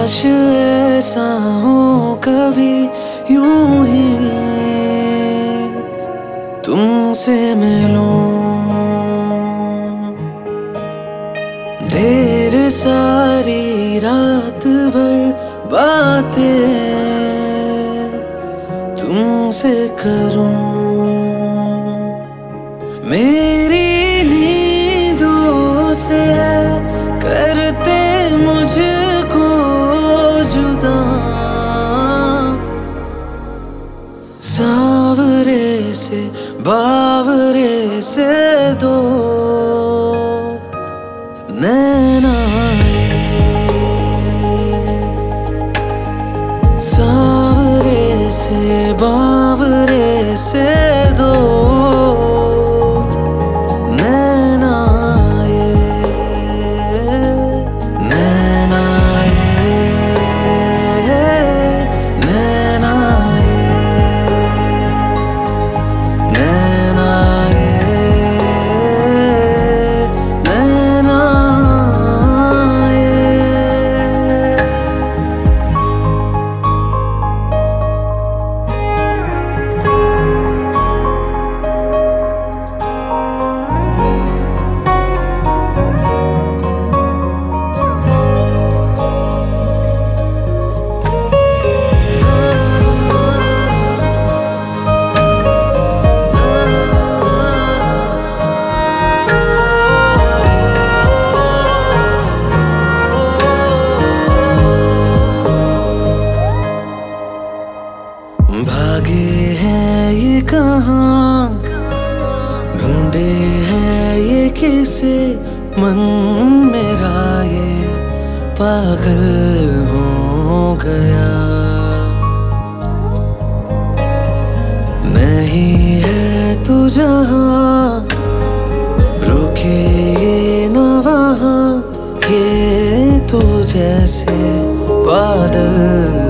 काश ऐसा हो कभी यूं ही तुमसे मिलूं। ढेर सारी रात भर बातें तुमसे करूं। मेरी नींदों से करते मुझको जुदा, सांवरे से बावरे से दो नैना आए। सांवरे से बावरे से दो नैना आए। नैना आए, नैना आए, नैना आए, नैना आए। भागे हैं ये कहाँ, ढूंढे हैं ये किसे, मन मेरा ये पागल हो गया। नहीं है तू जहाँ, रुके ये न वहाँ, ये तो जैसे बादल